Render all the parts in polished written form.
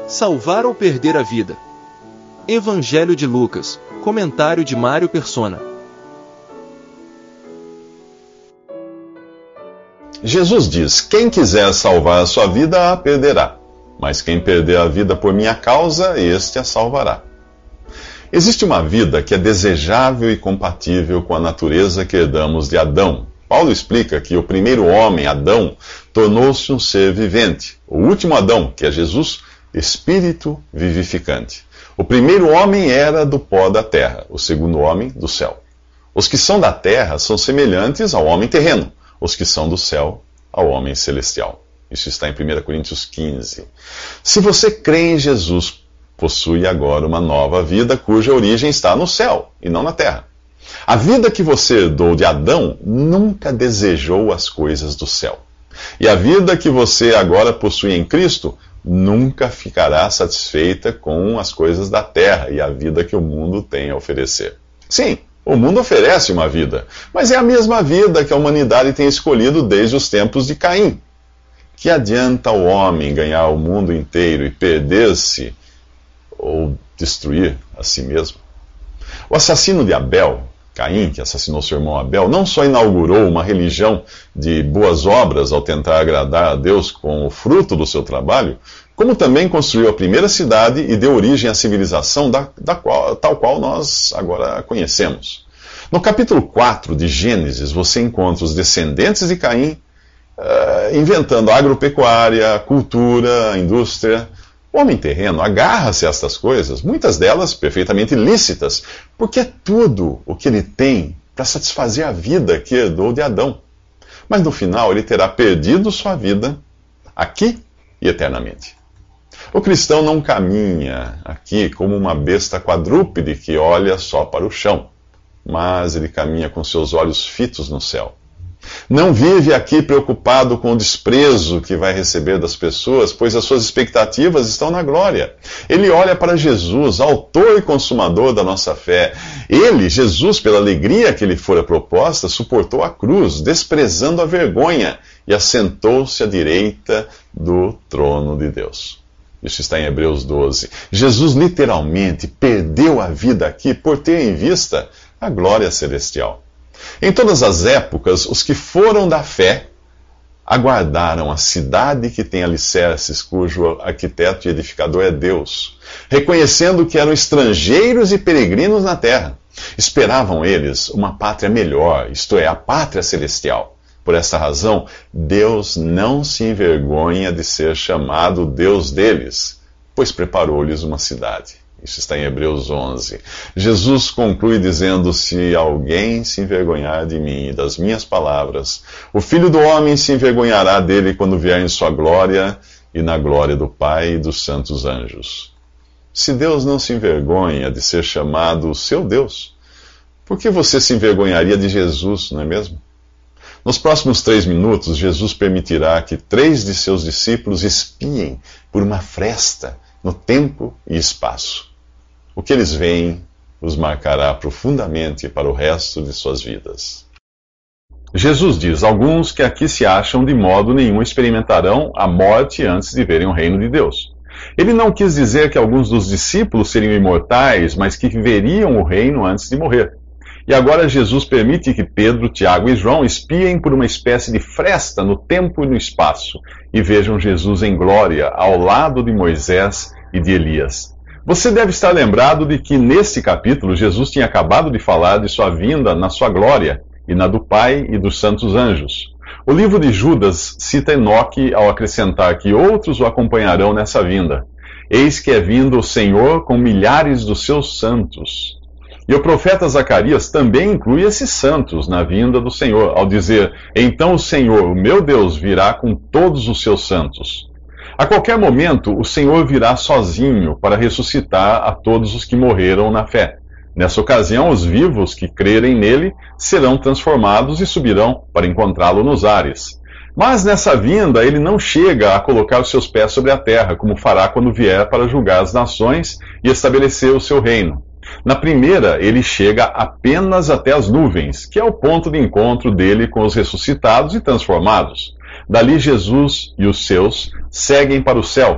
Salvar ou perder a vida? Evangelho de Lucas, comentário de Mário Persona. Jesus diz: quem quiser salvar a sua vida, a perderá. Mas quem perder a vida por minha causa, este a salvará. Existe uma vida que é desejável e compatível com a natureza que herdamos de Adão. Paulo explica que o primeiro homem, Adão, tornou-se um ser vivente. O último Adão, que é Jesus, espírito vivificante. O primeiro homem era do pó da terra, o segundo homem do céu. Os que são da terra são semelhantes ao homem terreno, os que são do céu ao homem celestial. Isso está em 1 Coríntios 15. Se você crê em Jesus, possui agora uma nova vida cuja origem está no céu e não na terra. A vida que você herdou de Adão nunca desejou as coisas do céu. E a vida que você agora possui em Cristo nunca ficará satisfeita com as coisas da terra e a vida que o mundo tem a oferecer. Sim, o mundo oferece uma vida, mas é a mesma vida que a humanidade tem escolhido desde os tempos de Caim. Que adianta o homem ganhar o mundo inteiro e perder-se ou destruir a si mesmo? O assassino de Abel, Caim, que assassinou seu irmão Abel, não só inaugurou uma religião de boas obras ao tentar agradar a Deus com o fruto do seu trabalho, como também construiu a primeira cidade e deu origem à civilização tal qual nós agora conhecemos. No capítulo 4 de Gênesis, você encontra os descendentes de Caim inventando a agropecuária, a cultura, a indústria. O homem terreno agarra-se a estas coisas, muitas delas perfeitamente lícitas, porque é tudo o que ele tem para satisfazer a vida que herdou de Adão. Mas no final ele terá perdido sua vida aqui e eternamente. O cristão não caminha aqui como uma besta quadrúpede que olha só para o chão, mas ele caminha com seus olhos fitos no céu. Não vive aqui preocupado com o desprezo que vai receber das pessoas, pois as suas expectativas estão na glória. Ele olha para Jesus, autor e consumador da nossa fé. Ele, Jesus, pela alegria que lhe fora proposta, suportou a cruz, desprezando a vergonha, e assentou-se à direita do trono de Deus. Isso está em Hebreus 12. Jesus literalmente perdeu a vida aqui por ter em vista a glória celestial. Em todas as épocas, os que foram da fé aguardaram a cidade que tem alicerces, cujo arquiteto e edificador é Deus, reconhecendo que eram estrangeiros e peregrinos na terra. Esperavam eles uma pátria melhor, isto é, a pátria celestial. Por essa razão, Deus não se envergonha de ser chamado Deus deles, pois preparou-lhes uma cidade. Isso está em Hebreus 11. Jesus conclui dizendo: se alguém se envergonhar de mim e das minhas palavras, o Filho do Homem se envergonhará dele quando vier em sua glória e na glória do Pai e dos santos anjos. Se Deus não se envergonha de ser chamado o seu Deus, por que você se envergonharia de Jesus, não é mesmo? Nos próximos 3 minutos, Jesus permitirá que 3 de seus discípulos espiem por uma fresta no tempo e espaço. O que eles veem os marcará profundamente para o resto de suas vidas. Jesus diz: alguns que aqui se acham de modo nenhum experimentarão a morte antes de verem o reino de Deus. Ele não quis dizer que alguns dos discípulos seriam imortais, mas que veriam o reino antes de morrer. E agora Jesus permite que Pedro, Tiago e João espiem por uma espécie de fresta no tempo e no espaço e vejam Jesus em glória ao lado de Moisés e de Elias. Você deve estar lembrado de que nesse capítulo Jesus tinha acabado de falar de sua vinda na sua glória e na do Pai e dos santos anjos. O livro de Judas cita Enoque ao acrescentar que outros o acompanharão nessa vinda. Eis que é vindo o Senhor com milhares dos seus santos. E o profeta Zacarias também inclui esses santos na vinda do Senhor, ao dizer: então o Senhor, o meu Deus, virá com todos os seus santos. A qualquer momento, o Senhor virá sozinho para ressuscitar a todos os que morreram na fé. Nessa ocasião, os vivos que crerem nele serão transformados e subirão para encontrá-lo nos ares. Mas nessa vinda, ele não chega a colocar os seus pés sobre a terra, como fará quando vier para julgar as nações e estabelecer o seu reino. Na primeira, ele chega apenas até as nuvens, que é o ponto de encontro dele com os ressuscitados e transformados. Dali Jesus e os seus seguem para o céu,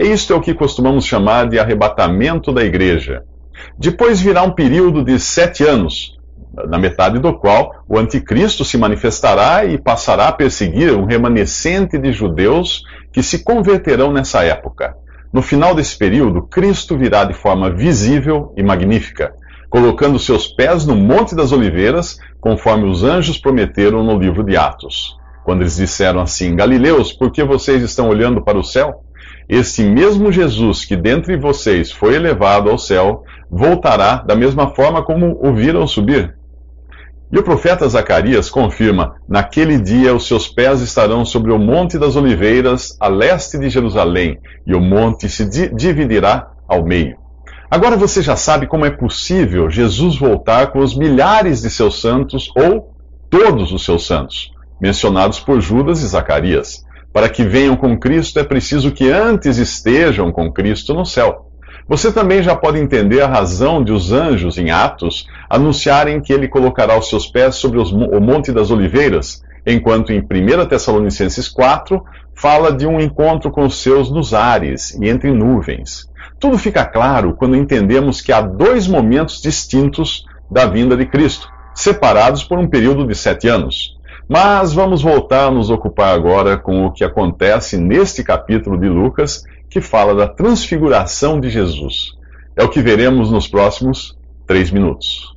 E isto é o que costumamos chamar de arrebatamento da igreja. Depois virá um período de 7 anos, na metade do qual o anticristo se manifestará e passará a perseguir um remanescente de judeus que se converterão nessa época. No final desse período, Cristo virá de forma visível e magnífica, colocando seus pés no Monte das Oliveiras, conforme os anjos prometeram no livro de Atos. Quando eles disseram assim: Galileus, por que vocês estão olhando para o céu? Este mesmo Jesus que dentre vocês foi elevado ao céu, voltará da mesma forma como o viram subir. E o profeta Zacarias confirma: naquele dia os seus pés estarão sobre o Monte das Oliveiras, a leste de Jerusalém, e o monte se dividirá ao meio. Agora você já sabe como é possível Jesus voltar com os milhares de seus santos, ou todos os seus santos, mencionados por Judas e Zacarias. Para que venham com Cristo é preciso que antes estejam com Cristo no céu. Você também já pode entender a razão de os anjos, em Atos, anunciarem que ele colocará os seus pés sobre o Monte das Oliveiras, enquanto em 1 Tessalonicenses 4 fala de um encontro com os seus nos ares e entre nuvens. Tudo fica claro quando entendemos que há 2 momentos distintos da vinda de Cristo, separados por um período de 7 anos. Mas vamos voltar a nos ocupar agora com o que acontece neste capítulo de Lucas, que fala da transfiguração de Jesus. É o que veremos nos próximos 3 minutos.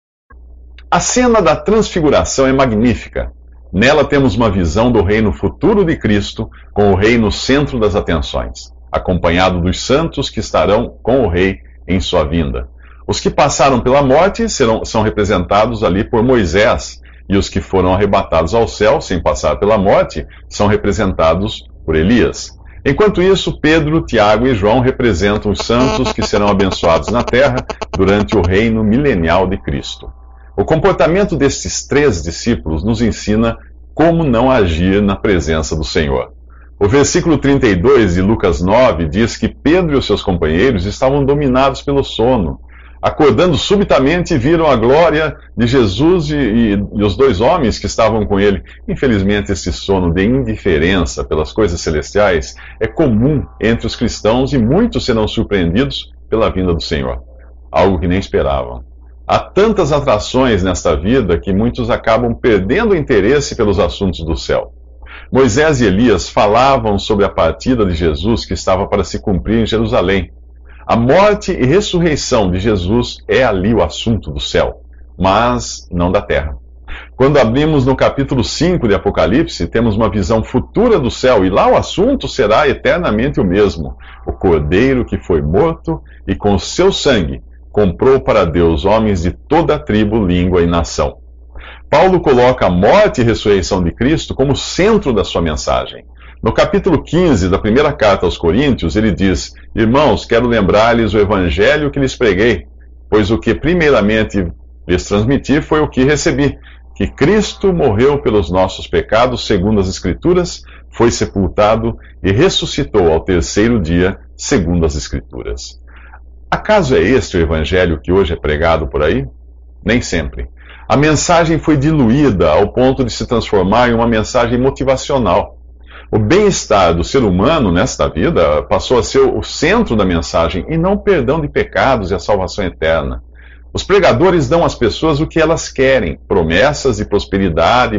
A cena da transfiguração é magnífica. Nela temos uma visão do reino futuro de Cristo, com o rei no centro das atenções, acompanhado dos santos que estarão com o rei em sua vinda. Os que passaram pela morte são representados ali por Moisés, e os que foram arrebatados ao céu sem passar pela morte são representados por Elias. Enquanto isso, Pedro, Tiago e João representam os santos que serão abençoados na terra durante o reino milenial de Cristo. O comportamento destes 3 discípulos nos ensina como não agir na presença do Senhor. O versículo 32 de Lucas 9 diz que Pedro e os seus companheiros estavam dominados pelo sono. Acordando subitamente, viram a glória de Jesus e os 2 homens que estavam com ele. Infelizmente, esse sono de indiferença pelas coisas celestiais é comum entre os cristãos e muitos serão surpreendidos pela vinda do Senhor. Algo que nem esperavam. Há tantas atrações nesta vida que muitos acabam perdendo o interesse pelos assuntos do céu. Moisés e Elias falavam sobre a partida de Jesus que estava para se cumprir em Jerusalém. A morte e ressurreição de Jesus é ali o assunto do céu, mas não da terra. Quando abrimos no capítulo 5 de Apocalipse, temos uma visão futura do céu, e lá o assunto será eternamente o mesmo. O Cordeiro que foi morto e com o seu sangue comprou para Deus homens de toda a tribo, língua e nação. Paulo coloca a morte e ressurreição de Cristo como centro da sua mensagem. No capítulo 15 da primeira carta aos Coríntios, ele diz: Irmãos, quero lembrar-lhes o evangelho que lhes preguei, pois o que primeiramente lhes transmiti foi o que recebi, que Cristo morreu pelos nossos pecados, segundo as Escrituras, foi sepultado e ressuscitou ao 3º dia, segundo as Escrituras. Acaso é este o evangelho que hoje é pregado por aí? Nem sempre. A mensagem foi diluída ao ponto de se transformar em uma mensagem motivacional. O bem-estar do ser humano nesta vida passou a ser o centro da mensagem e não o perdão de pecados e a salvação eterna. Os pregadores dão às pessoas o que elas querem: promessas de prosperidade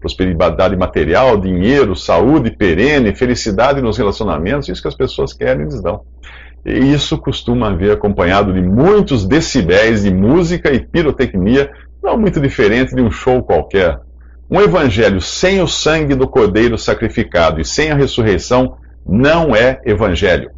material, dinheiro, saúde perene, felicidade nos relacionamentos. Isso que as pessoas querem, eles dão. E isso costuma vir acompanhado de muitos decibéis de música e pirotecnia, não muito diferente de um show qualquer. Um evangelho sem o sangue do Cordeiro sacrificado e sem a ressurreição não é evangelho.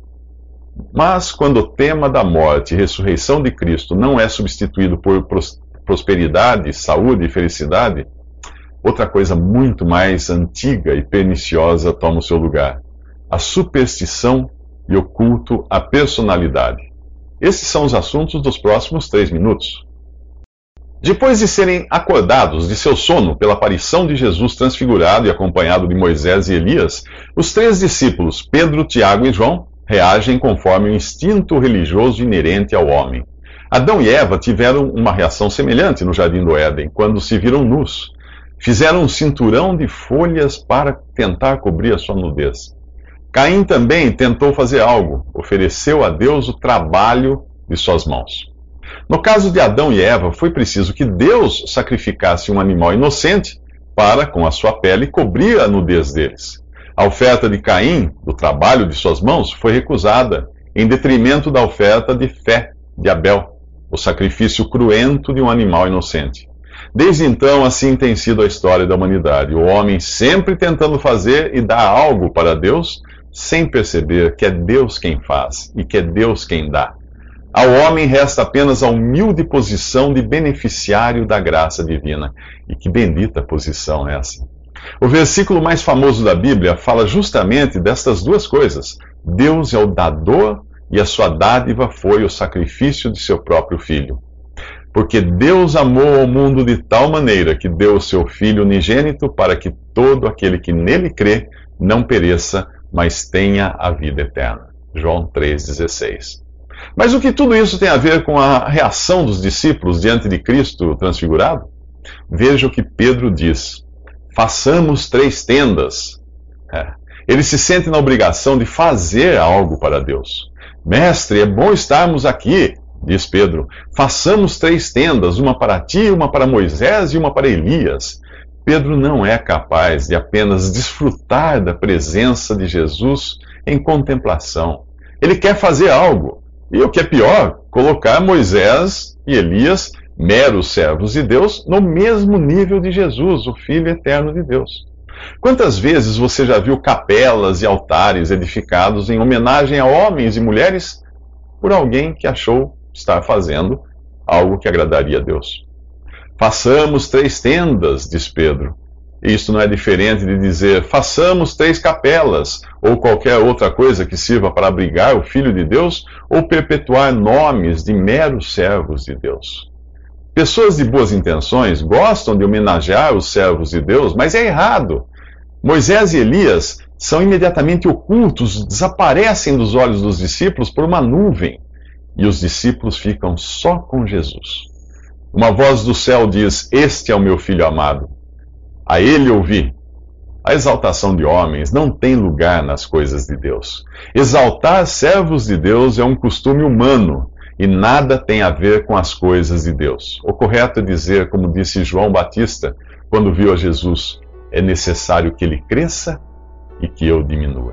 Mas quando o tema da morte e ressurreição de Cristo não é substituído por prosperidade, saúde e felicidade, outra coisa muito mais antiga e perniciosa toma o seu lugar: a superstição e o culto à personalidade. Esses são os assuntos dos próximos 3 minutos. Depois de serem acordados de seu sono pela aparição de Jesus transfigurado e acompanhado de Moisés e Elias, os 3 discípulos, Pedro, Tiago e João, reagem conforme o instinto religioso inerente ao homem. Adão e Eva tiveram uma reação semelhante no Jardim do Éden, quando se viram nus. Fizeram um cinturão de folhas para tentar cobrir a sua nudez. Caim também tentou fazer algo, ofereceu a Deus o trabalho de suas mãos. No caso de Adão e Eva, foi preciso que Deus sacrificasse um animal inocente para, com a sua pele, cobrir a nudez deles. A oferta de Caim, do trabalho de suas mãos, foi recusada, em detrimento da oferta de fé de Abel, o sacrifício cruento de um animal inocente. Desde então, assim tem sido a história da humanidade. O homem sempre tentando fazer e dar algo para Deus, sem perceber que é Deus quem faz e que é Deus quem dá. Ao homem resta apenas a humilde posição de beneficiário da graça divina. E que bendita posição é essa! O versículo mais famoso da Bíblia fala justamente destas duas coisas. Deus é o dador e a sua dádiva foi o sacrifício de seu próprio Filho. Porque Deus amou o mundo de tal maneira que deu o seu Filho unigênito para que todo aquele que nele crê não pereça, mas tenha a vida eterna. João 3,16. Mas o que tudo isso tem a ver com a reação dos discípulos diante de Cristo transfigurado? Veja o que Pedro diz. Façamos 3 tendas. Ele se sente na obrigação de fazer algo para Deus. Mestre, é bom estarmos aqui, diz Pedro. Façamos 3 tendas, uma para ti, uma para Moisés e uma para Elias. Pedro não é capaz de apenas desfrutar da presença de Jesus em contemplação. Ele quer fazer algo. E o que é pior, colocar Moisés e Elias, meros servos de Deus, no mesmo nível de Jesus, o Filho eterno de Deus. Quantas vezes você já viu capelas e altares edificados em homenagem a homens e mulheres por alguém que achou estar fazendo algo que agradaria a Deus? Façamos 3 tendas, diz Pedro. Isto não é diferente de dizer, façamos 3 capelas, ou qualquer outra coisa que sirva para abrigar o Filho de Deus, ou perpetuar nomes de meros servos de Deus. Pessoas de boas intenções gostam de homenagear os servos de Deus, mas é errado. Moisés e Elias são imediatamente ocultos, desaparecem dos olhos dos discípulos por uma nuvem, e os discípulos ficam só com Jesus. Uma voz do céu diz, este é o meu Filho amado. A ele ouvi. A exaltação de homens não tem lugar nas coisas de Deus. Exaltar servos de Deus é um costume humano e nada tem a ver com as coisas de Deus. O correto é dizer, como disse João Batista, quando viu a Jesus, é necessário que ele cresça e que eu diminua.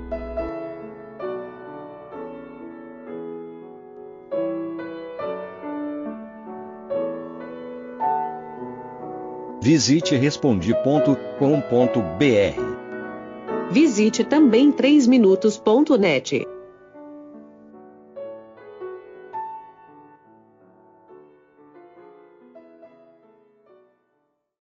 Visite Respondi.com.br. Visite também 3minutos.net.